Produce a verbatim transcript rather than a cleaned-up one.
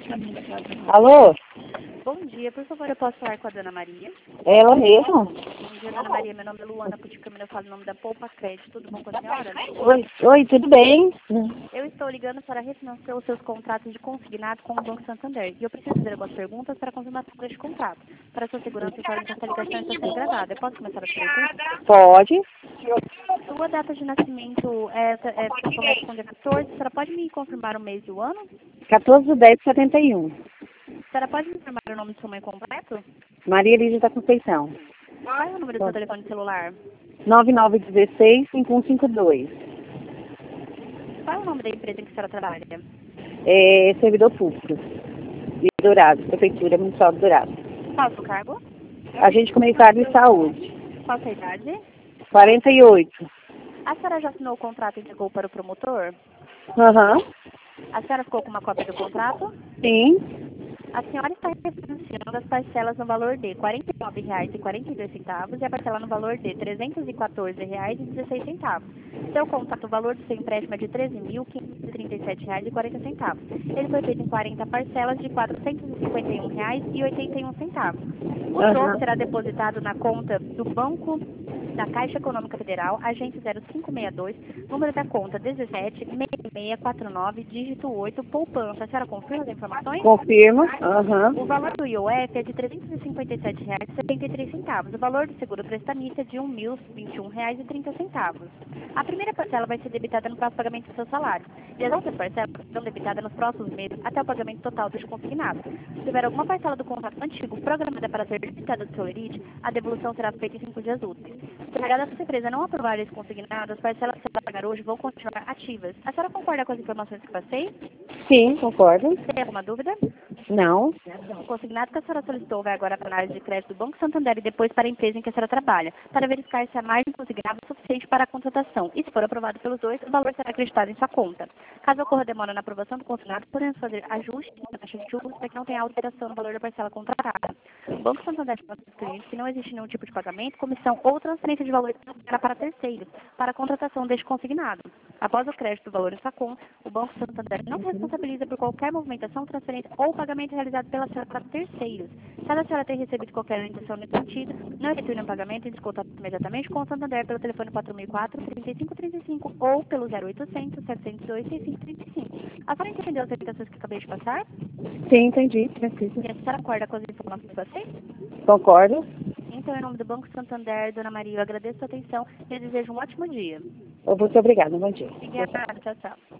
Alô? Bom dia, por favor, eu posso falar com a dona Maria? É ela mesmo? Bom dia, dona Maria, meu nome é Luana Puticamina, eu falo o nome da Poupa Crédito, tudo bom com a senhora? Oi, oi, tudo bem? Eu estou ligando para refinanciar os seus contratos de consignado com o Banco Santander e eu preciso fazer algumas perguntas para confirmação deste contrato. Para sua segurança, informe que essa ligação está sendo gravada. Eu posso começar as perguntas? Pode. Sua data de nascimento é, é, começa com o dia quatorze, a senhora pode me confirmar o mês e o ano? quatorze de dez de setenta e um. A senhora pode me informar o nome de sua mãe completo? Maria Lígia da Conceição. Qual é o número do seu telefone celular? nove nove um seis, cinco um cinco dois. Qual é o nome da empresa em que a senhora trabalha? É servidor público. De Dourados, Prefeitura Municipal de Dourados. Qual é o seu cargo? Agente comunitário de saúde. Qual a sua idade? quarenta e oito. A senhora já assinou o contrato e entregou para o promotor? Aham. A senhora ficou com uma cópia do contrato? Sim. A senhora está refinanciando as parcelas no valor de quarenta e nove reais e quarenta e dois centavos e a parcela no valor de trezentos e quatorze reais e dezesseis centavos. Seu contrato, o valor do seu empréstimo é de treze mil quinhentos e trinta e sete reais e quarenta centavos. Ele foi feito em quarenta parcelas de quatrocentos e cinquenta e um reais e oitenta e um centavos. O Aham. troco será depositado na conta do Banco da Caixa Econômica Federal, agente zero cinco seis dois, número da conta dezessete, seis seis quatro nove, dígito oito, poupança. A senhora confirma as informações? Confirma. Aham. O valor do I O F é de trezentos e cinquenta e sete reais e setenta e três centavos. O valor do seguro prestamista é de um mil e vinte e um reais e trinta centavos. A primeira parcela vai ser debitada no próximo pagamento do seu salário. E as outras parcelas serão debitadas nos próximos meses até o pagamento total dos consignados. Se tiver alguma parcela do contrato antigo programada para ser debitada do seu lerite, a devolução será feita em cinco dias úteis. Se a sua empresa não aprovar esse consignado, as parcelas que você pagar hoje vão continuar ativas. A senhora concorda com as informações que passei? Sim, concordo. Tem alguma dúvida? Não. O consignado que a senhora solicitou vai agora para a análise de crédito do Banco Santander e depois para a empresa em que a senhora trabalha, para verificar se a margem consignada é suficiente para a contratação. E se for aprovado pelos dois, o valor será acreditado em sua conta. Caso ocorra demora na aprovação do consignado, podemos fazer ajustes na taxa de juros para que não tenha alteração no valor da parcela contratada. O Banco Santander informa aos clientes que não existe nenhum tipo de pagamento, comissão ou transferência de valor para terceiros, para a contratação deste consignado. Após o crédito do valor em sua conta, o Banco Santander não se responsabiliza por qualquer movimentação, transferência ou pagamento realizado pela senhora para terceiros. Caso a senhora tenha recebido qualquer orientação nesse sentido, não efetue o pagamento e desconto imediatamente com o Santander pelo telefone quatro mil e quatro, trinta e cinco trinta e cinco ou pelo zero oitocentos, setecentos e dois, sessenta e cinco trinta e cinco. A senhora entendeu as orientações que acabei de passar? Sim, entendi. Preciso. E a senhora concorda com as informações que passei? Concordo. Então, em nome do Banco Santander, dona Maria, eu agradeço a atenção e desejo um ótimo dia. Muito obrigada. Bom dia. Obrigada, tchau, tchau.